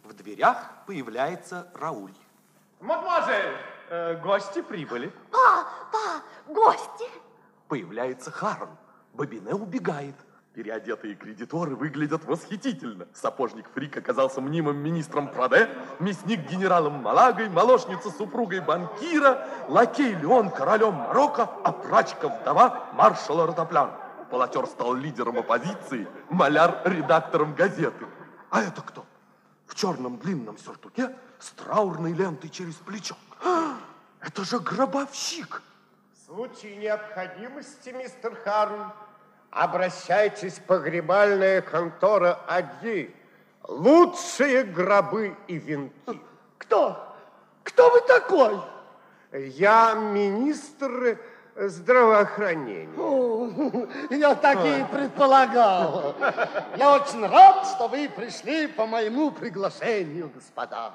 В дверях появляется Рауль. Мадемуазель, гости прибыли. Па, гости. Появляется Харон. Бобине убегает. Переодетые кредиторы выглядят восхитительно. Сапожник Фрик оказался мнимым министром Праде, мясник генералом Малагой, молочница супругой банкира, лакей Леон королем Марокко, а прачка вдова маршала Ротоплян. Полотер стал лидером оппозиции, маляр редактором газеты. А это кто? В черном длинном сюртуке с траурной лентой через плечо. Это же гробовщик. В случае необходимости, мистер Харн, обращайтесь в погребальная контора Адьи. Лучшие гробы и венки. Кто? Кто вы такой? Я министр здравоохранения. Я так и предполагал. Я очень рад, что вы пришли по моему приглашению, господа.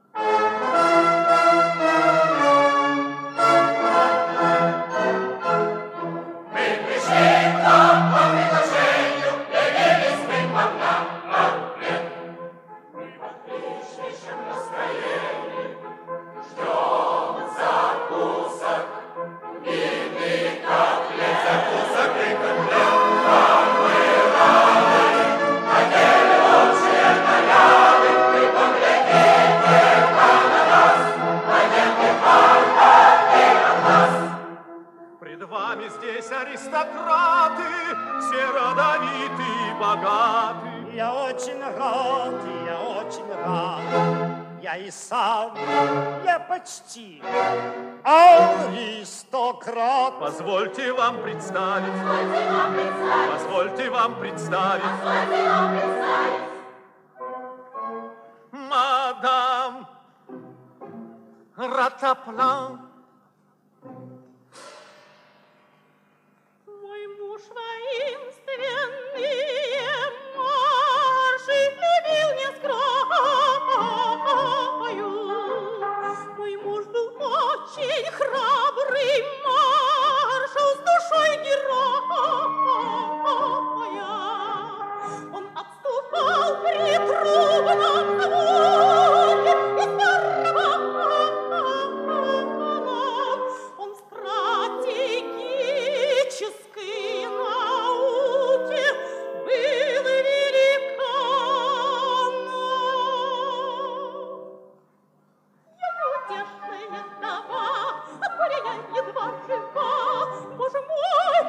Здесь аристократы, все родовитые и богаты. Я очень рад. Я и сам, я почти аристократ. Позвольте вам представить. Мадам Ротоплан. Воинственные марши любил не скрою. Мой муж был очень храбрый маршал с душой героя. Он отступал при трубном звуке и он стратегический науки был великан. Я неутешная вдова, от горя я едва жива. Боже мой,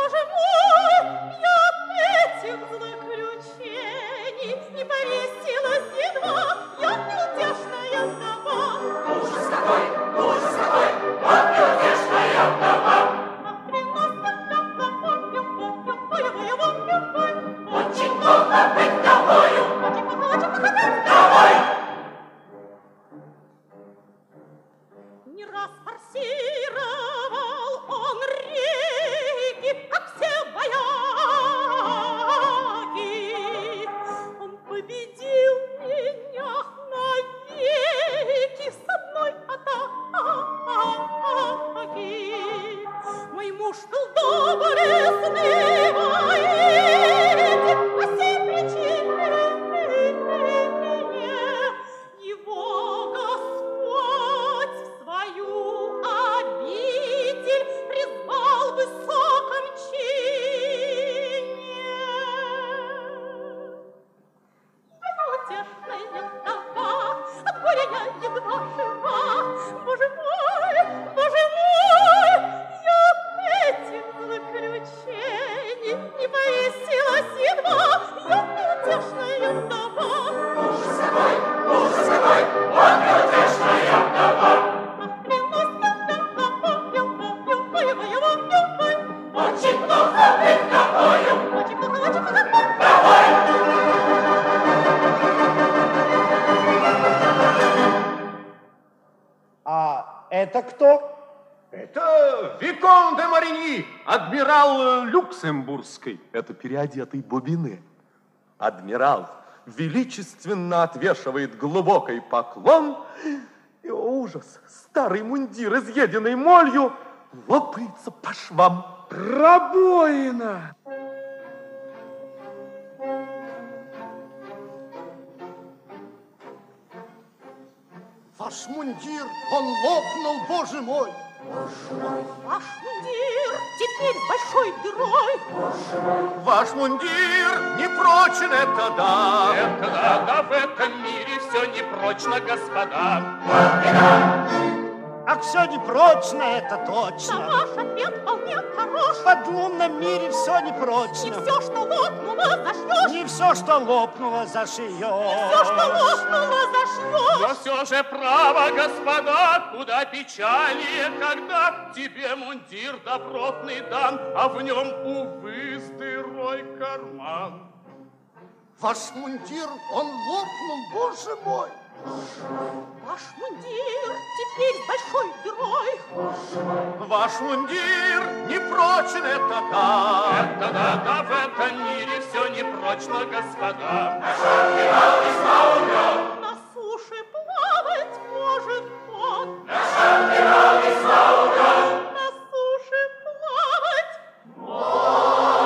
я от этих злоключений не повесилась едва. Я неутешная вдова. Ужас какой, вот неутешная вдова. Очень плохо быть тобою. Давай! Не раз форсировал он реки, как все вояки. Он победил меня навеки с одной атаки. Мой муж был доблестный воитель, по сей причине его Господь в свою обитель призвал в высоком чине. Я неутешная вдова, от горя я едва жива. Боже мой, я от этих злоключений не повесилась едва. Я неутешная вдова. Ужас какой, вот неутешная вдова. Очень плохо быть тобою. Давай! А это кто? Это Викон де Марини, адмирал Люксембургский. Это переодетый Бобине. Адмирал величественно отвешивает глубокий поклон, и, о ужас, старый мундир, изъеденный молью, лопается по швам. Пробоина! Ваш мундир, он лопнул, боже мой. Ваш мундир теперь с большой дырой. Ваш мундир не прочен, это да. Это да, в этом мире все непрочно, господа. А все непрочно, это Да точно. ваш ответ вполне хорош. В подлунном мире все Не непрочно. все, что лопнуло, зашьешь. Не все, что лопнуло, зашьешь. Все, что лопнуло, зашьешь. Но все же право, господа, куда печальнее, когда тебе мундир добротный дан, а в нем, увы, с дырой карман. Ваш мундир, он лопнул, боже мой. Ваш мундир теперь с большой дырой. Ваш мундир не прочен, это да. Это да, в этом мире все непрочно, господа. На суше плавать может он. На суше плавать.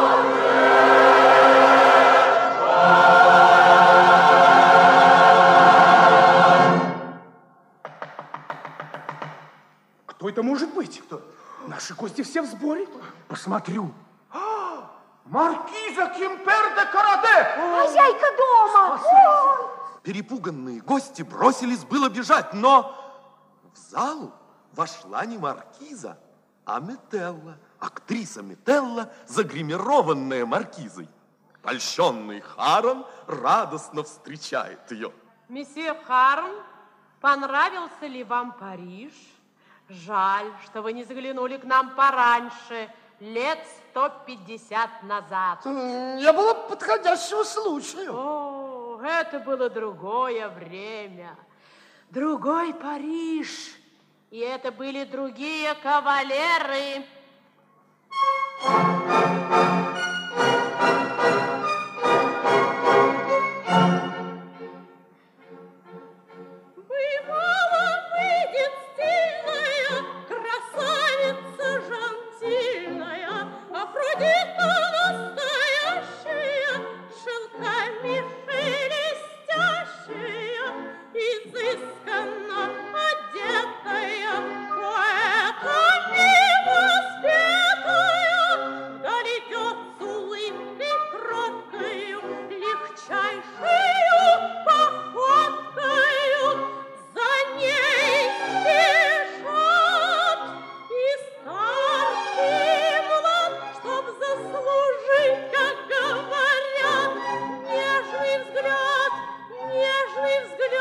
Кто это может быть? Кто? Наши гости все в сборе. Посмотрю. Маркиза Кимпер де Караде. Хозяйка дома. Перепуганные гости бросились было бежать, но в залу вошла не маркиза, а Метелла. Актриса Метелла, загримированная маркизой. Польщенный Харон радостно встречает ее. Месье Харн, понравился ли вам Париж? Жаль, что вы не заглянули к нам пораньше, лет 150 назад. Не было подходящего случая. О, это было другое время, другой Париж, и это были другие кавалеры. Бывало, выйдет стильная красавица жантильная, Афродита настоящая, шелками шелестящая, изысканно одетая, поэтами воспетая, вдаль идет с улыбкой кроткою, легчайшею походкою. За ней спешат и старцы, и млад, чтоб заслужить, как говорят, нежный взгляд, нежный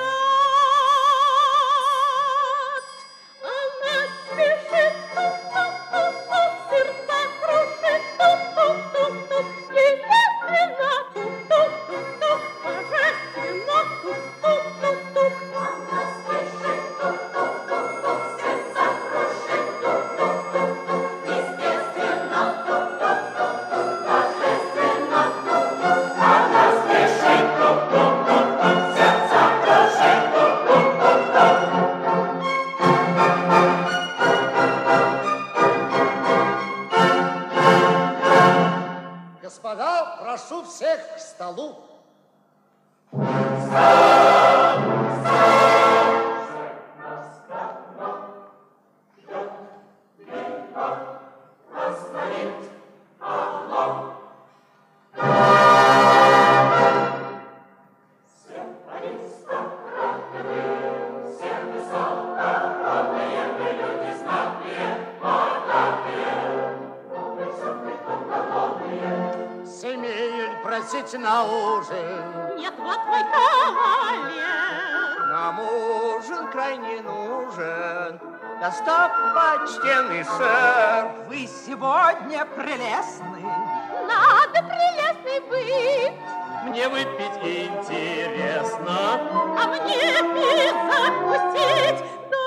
взгляд. Она спешит, туп-туп-туп-туп, сердца крушит, туп-туп-туп-туп, естественно, туп-туп-туп-туп, божественно, туп-туп-туп-туп. Она спешит, туп-туп-туп-туп, сердца крушит, туп-туп-туп-туп, естественно, туп-туп-туп-туп, божественно, туп-туп. Она спешит, туп-туп-туп-туп, сердца крушит, Господа, прошу всех к столу. Семель просить на ужин. Нет, вот мой кавалер. Нам ужин крайне нужен. Да стоп, почтенный сэр. Вы сегодня прелестны. Надо прелестный быть, Мне выпить интересно. а мне пить закусить.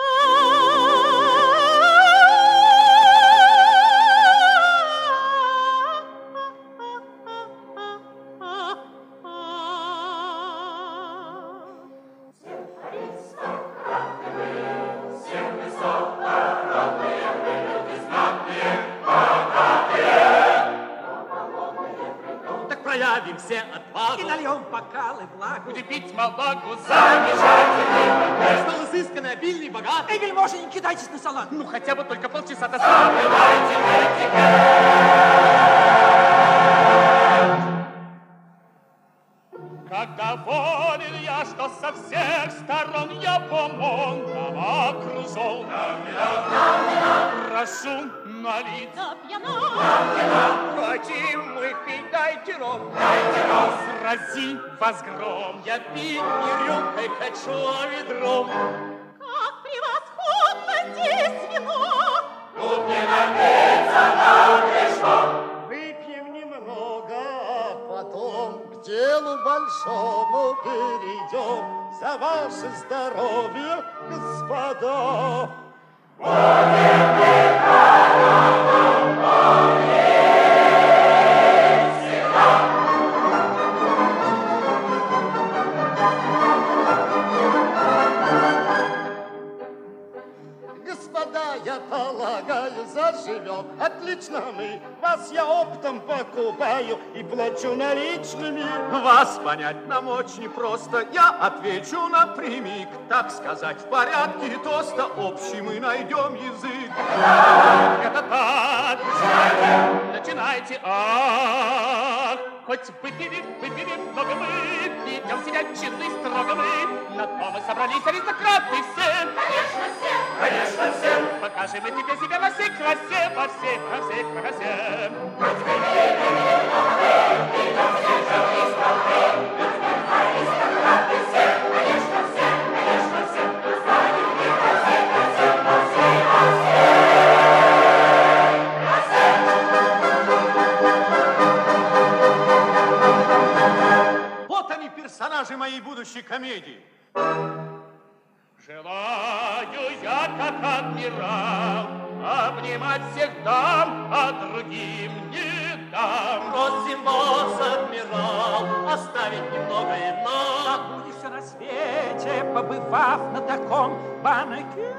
Так проявим все отвагу. И нальем бокалы благу. Будем пить молоко замечательный, Что лысый изысканный, обильный, богатый. Эй, вельможи, не кидайтесь на салат. Ну, хотя бы только полчаса до сна. Как доволен я, что со всех сторон я помогом окружен. Прошу налить. Хотим мы пить, дайте ром. Срази вас гром. Я пить не рюмкой хочу, а ведром. Как превосходно здесь вино! Тут не напиться нам грешно. Выпьем немного, а потом к делу большому перейдем. За ваше здоровье, господа! Господа, я полагаю, заживем. Отлично мы. Вас я оптом покупаю и плачу наличными. Вас понять нам очень просто. Я отвечу напрямик. Так сказать, в порядке тоста общий мы найдем язык. Это так. Начинайте. Ах, хоть выпили, много мы. Ведем себя чинно и строго мы. На то мы собрались аристократы все. Конечно, все! Конечно, всем. Покажем мы тебе себя во всей красе, во всей красе. Вот они, персонажи моей будущей комедии. Желаю я, как адмирал, обнимать всех дам, а другим не дам. Просим вас, адмирал, оставить немного и нам. Забудь все на свете, побывав на таком банкете.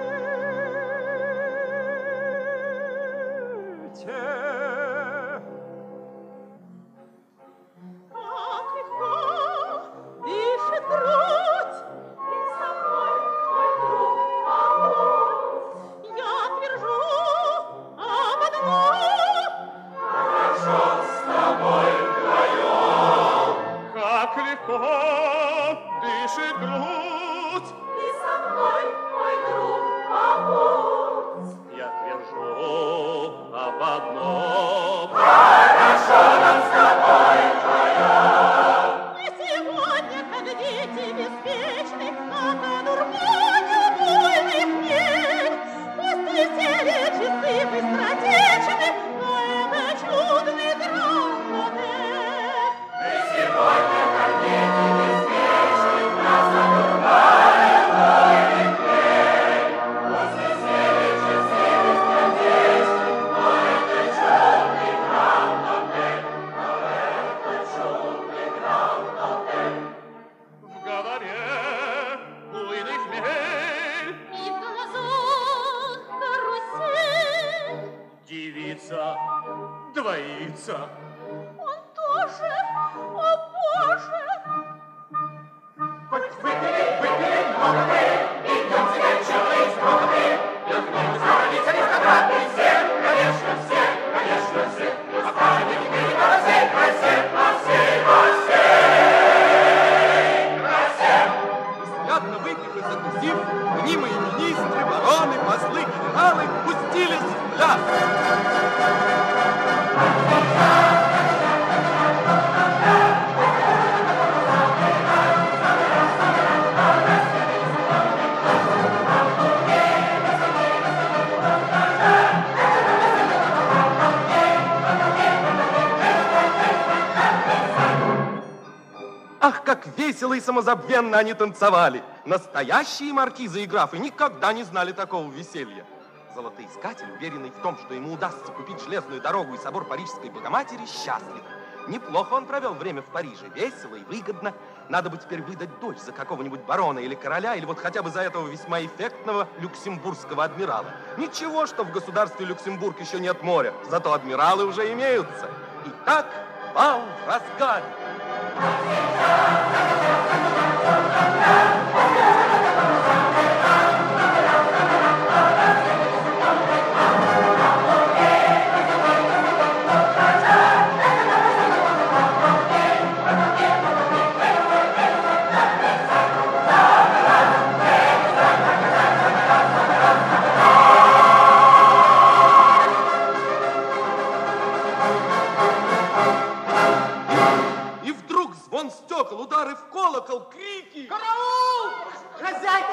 Как легко дышит грудь, и со мной мой друг помочь. Я твержу об одном. Как легко дышит грудь. И со мной мой друг помочь. Я твержу об одном. Мы сегодня, как дети беспечны, как одурманил буйных дней. Пусть летели часы быстротечны, но это чудный драм-модель. В голове буйных хмель. И в глазах карусель. Девица двоится. Он тоже, о Боже! Хоть выпили много мы, идем себя чего и строго мы. Верхние собрались аристократы все, конечно, все. Покажем мы теперь во всей красе, во всей красе. Изрядно выпив и закусив, мнимые министры, бароны, послы, генералы пустились в пляс. Ах, как весело и самозабвенно они танцевали! Настоящие маркизы и графы никогда не знали такого веселья. Золотоискатель, уверенный в том, что ему удастся купить железную дорогу и собор Парижской Богоматери, счастлив. Неплохо он провел время в Париже, весело и выгодно. Надо бы теперь выдать дочь за какого-нибудь барона или короля, или вот хотя бы за этого весьма эффектного люксембургского адмирала. Ничего, что в государстве Люксембург еще нет моря, зато адмиралы уже имеются. Итак, бал в разгаре.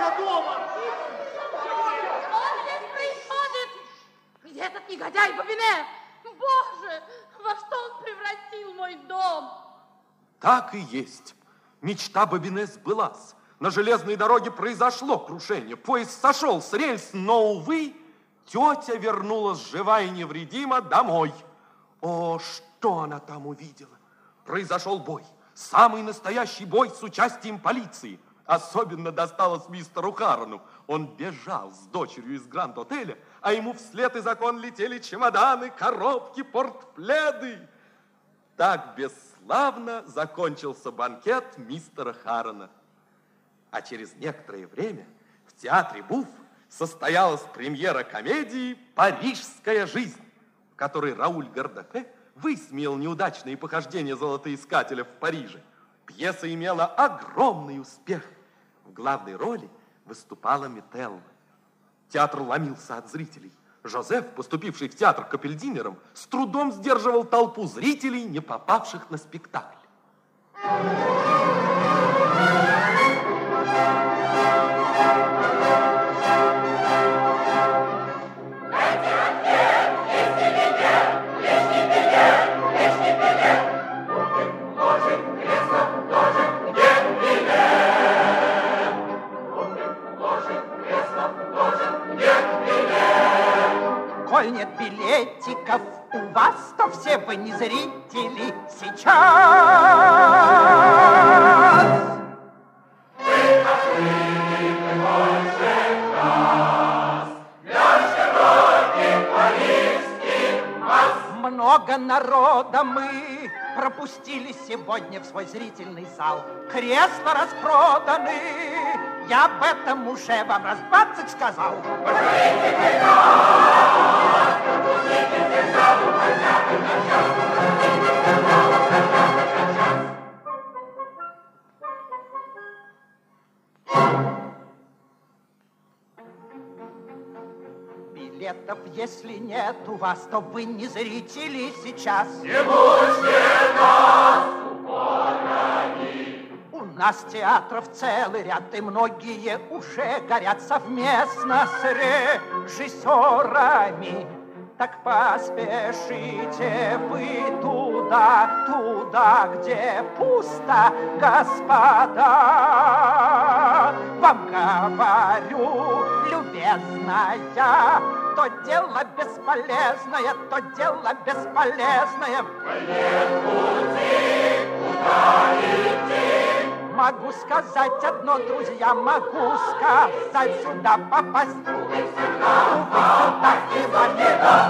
меня дома. Что здесь происходит? Где этот негодяй Бобине? Боже, во что он превратил мой дом? Так и есть. Мечта Бобине сбылась. На железной дороге произошло крушение. Поезд сошел с рельс, но, увы, тетя вернулась жива и невредима домой. О, что она там увидела! Произошел бой. Самый настоящий бой с участием полиции. Особенно досталось мистеру Харрону. Он бежал с дочерью из Гранд-отеля, а ему вслед из окон летели чемоданы, коробки, портпледы. Так бесславно закончился банкет мистера Харрона. А через некоторое время в театре Буфф состоялась премьера комедии «Парижская жизнь», в которой Рауль Гардафе высмеял неудачные похождения золотоискателя в Париже. Пьеса имела огромный успех. В главной роли выступала Метелла. Театр ломился от зрителей. Жозеф, поступивший в театр капельдинером, с трудом сдерживал толпу зрителей, не попавших на спектакль. Коль нет билетиков у вас, то все вы не зрители сейчас. Много народа мы пропустили сегодня в свой зрительный зал. Кресла распроданы, я об этом уже вам раз 20 сказал. Билетов, если нет у вас, то вы не зрители сейчас. Не будьте нас упорами. У нас театров целый ряд, и многие уже горят совместно с режиссерами. Так поспешите вы туда, где пусто, господа. Вам говорю, любезная, то дело бесполезное, то дело бесполезное. Нет пути, куда идти. Могу сказать одно, друзья, могу сказать, сюда попасть. Увы, сюда инвалида.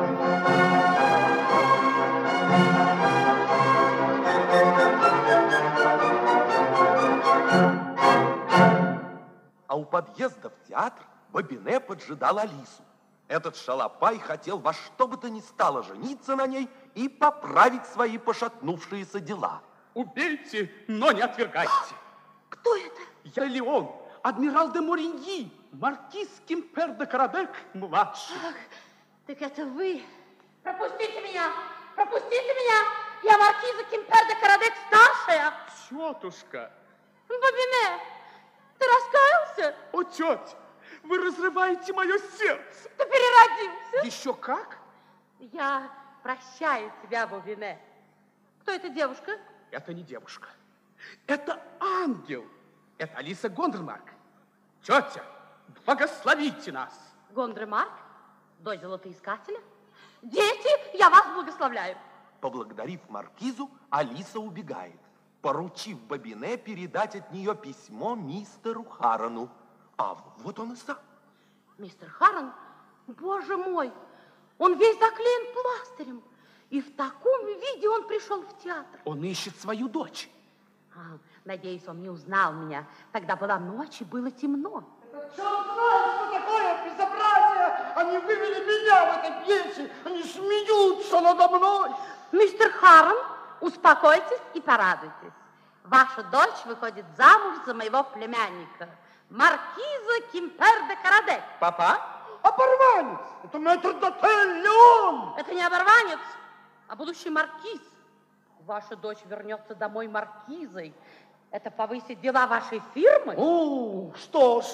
А у подъезда в театр Бобине поджидал Алису. Этот шалопай хотел во что бы то ни стало жениться на ней и поправить свои пошатнувшиеся дела. Убейте, но не отвергайте. Кто это? Я Леон, адмирал де Мориньи, маркиз Кимпер де Карадек, младший. Ах, так это вы. Пропустите меня, пропустите меня. Я маркиза Кимпер де Карадек старшая. Тетушка. Бобине, ты раскаялся? О, тетя, вы разрываете мое сердце. Ты переродился? Еще как? Я прощаю тебя, Бобине. Кто эта девушка? Это не девушка. Это ангел. Это Алиса Гондермарк. Тетя, благословите нас. Гондремарк? Дочь золотоискателя? Дети, я вас благословляю. Поблагодарив маркизу, Алиса убегает, поручив Бобине передать от нее письмо мистеру Харрону. А вот он и сам. Мистер Харрон, боже мой, он весь заклеен пластырем. И в таком виде он пришел в театр. Он ищет свою дочь. Надеюсь, он не узнал меня. Тогда была ночь и было темно. Черт знает, что такое безобразие! Они вывели меня в этой пьесе! Они смеются надо мной! Мистер Харрон, успокойтесь и порадуйтесь. Ваша дочь выходит замуж за моего племянника, маркиза Кимпер де Карадек. Папа? Оборванец! Это метрдотель Леон! Это не оборванец, а будущий маркиз. Ваша дочь вернется домой маркизой. Это повысит дела вашей фирмы? О, что ж,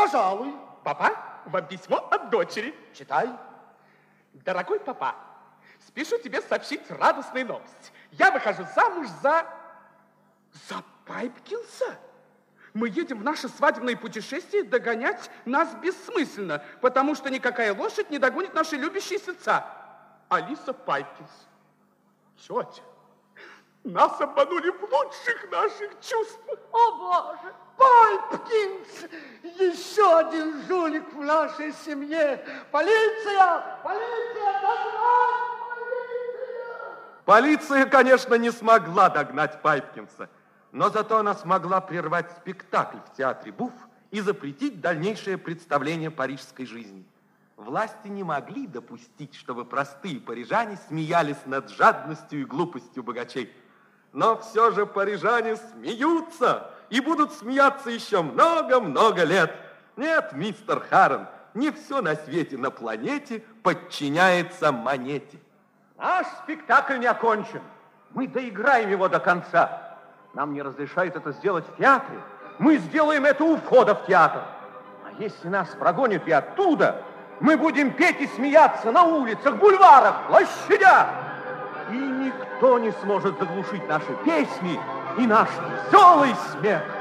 пожалуй. Папа, вам письмо от дочери. Читай. Дорогой папа, спешу тебе сообщить радостную новость. Я выхожу замуж за Пайпкинса. Мы едем в наше свадебное путешествие, догонять нас бессмысленно, потому что никакая лошадь не догонит наши любящие сердца. Алиса Пайпкинс. Тетя, нас обманули в лучших наших чувствах. О, Боже! Пайпкинс! Еще один жулик в нашей семье! Полиция! Полиция! Догнать! Полиция! Полиция, конечно, не смогла догнать Пайпкинса, но зато она смогла прервать спектакль в театре Буфф и запретить дальнейшее представление парижской жизни. Власти не могли допустить, чтобы простые парижане смеялись над жадностью и глупостью богачей. Но все же парижане смеются и будут смеяться еще много-много лет. Нет, мистер Харрон, не все на свете, на планете подчиняется монете. Наш спектакль не окончен. Мы доиграем его до конца. Нам не разрешают это сделать в театре. Мы сделаем это у входа в театр. А если нас прогонят и оттуда, мы будем петь и смеяться на улицах, бульварах, площадях. И никто не сможет заглушить наши песни и наш веселый смех.